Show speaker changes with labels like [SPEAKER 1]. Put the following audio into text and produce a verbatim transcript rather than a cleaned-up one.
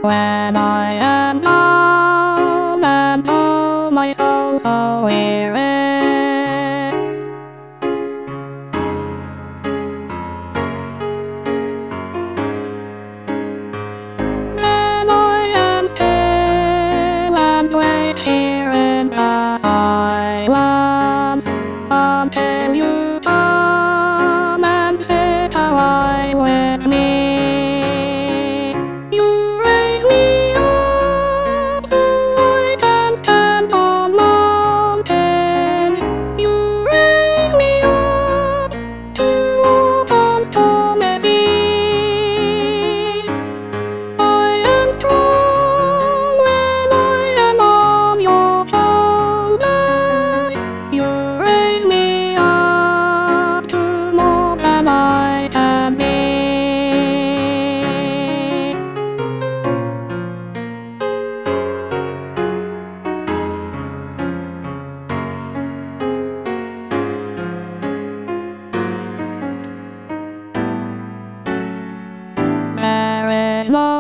[SPEAKER 1] when I am down and oh my soul so weary. Then I am still and wait here in the silence until you come and sit a while with me. You raise me up so I can stand on mountains. You raise me up to walk on stormy seas. I am strong when I am on your shoulders. You raise me up to more than I can be. There is no